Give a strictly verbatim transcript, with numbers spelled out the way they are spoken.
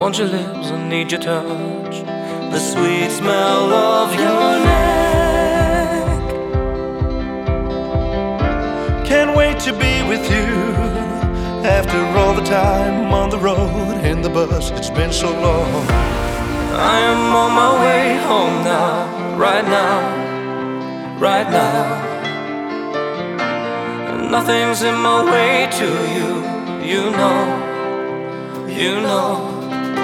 Want your lips, I need your touch, the sweet smell of your neck. Can't wait to be with you. After all the time on the road, in the bus, it's been so long. I am on my way home now, right now, right now. And nothing's in my way to you, you know, you know.